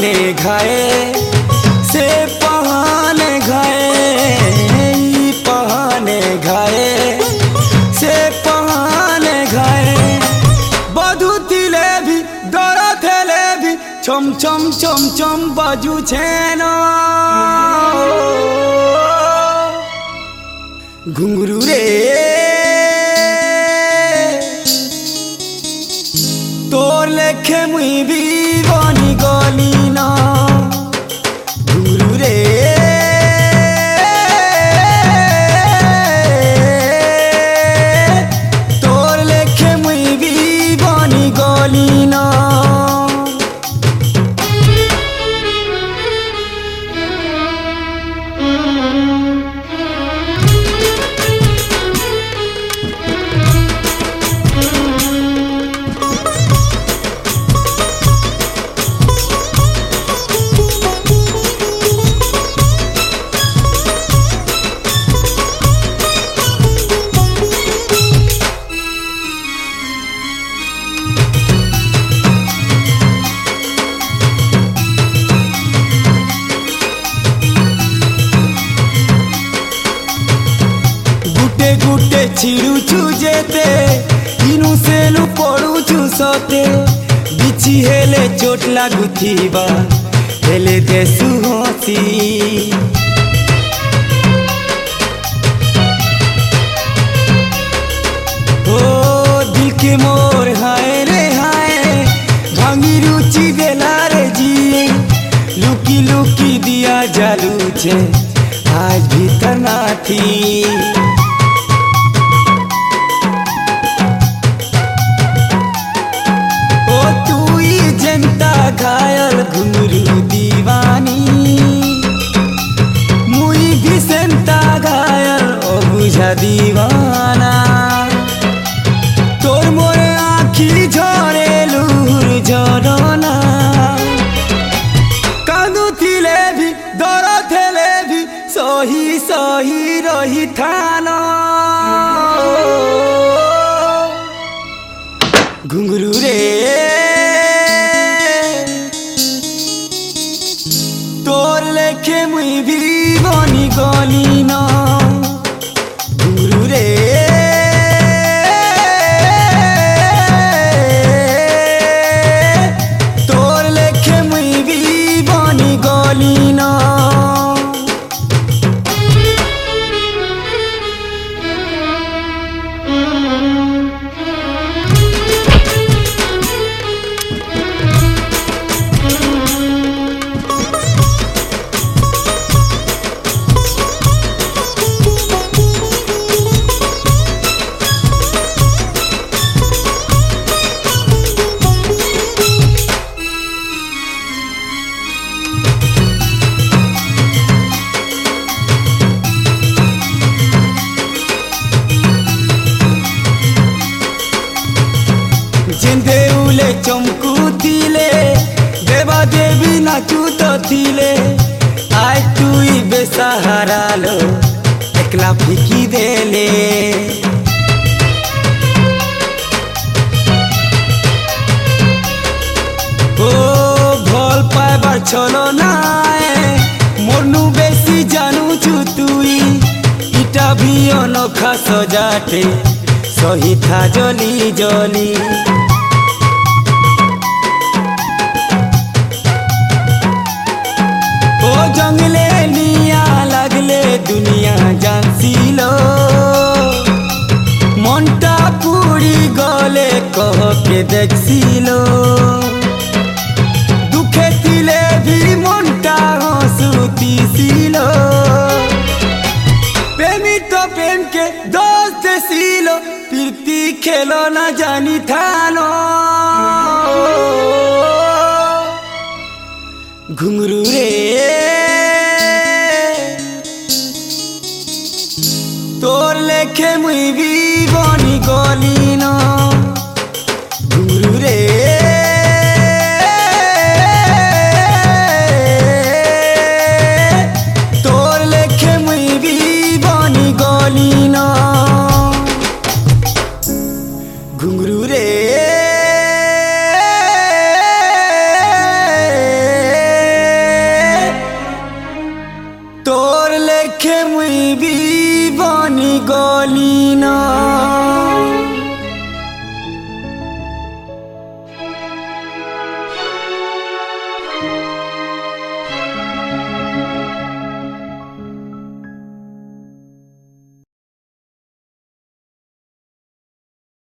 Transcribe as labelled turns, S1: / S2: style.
S1: पहाने घाए से पहाने घाए पहाने घाए से पहाने घाए बधु थिले भी डर थेले भी छम छम छम छम बाजू छेना घुंगरू रे तोर लेखे मुई भी बनी गली ना घुंगरू रे तोर लेखे मुई भी बनी गली ना गुटे छिड़ुचु जेते इनु सेलु पड़ुचु सते बिछि हेले चोट लागुथिबा हेले देसु हसी ओ दिल के मोर हाय रे हाय भांगी रुचि देला रे जी लुकी लुकी दिया जालू छे आज भीतर ना थी घायल घुंगरू दीवानी मुई भी सेंता घायल ओ बुझा दीवाना तोर मोरे आखी झरे लूर झरना कांदू थिले भी डर थेले भी सही सही रही थाना घुंगरू रे तोर लेखे मुई भी बनी गली ना घुंगरू रे तोर लेखे मुई भी बनी गली ना जिंदे उले चमकू थिले देवा देवी नाचू तो थिले आय तुई बेसहारा लो एकला फिकी देले ओ भल पाइबार छलो नाए मनु बेसी जानू छु तुई इटा भी अनोखा सजाते सही था जली जली ओ जंगले निया लगले दुनिया जानसिलो मनटा पूरी गले कह के देखसिलो दुखे थिले भी मनटा हंसुतिसिलो प्रेमी तो प्रेम के दोस्त देसिलो प्रीति खेलो ना जानी थानो घुंगरू रे तोर लेखे मुई भी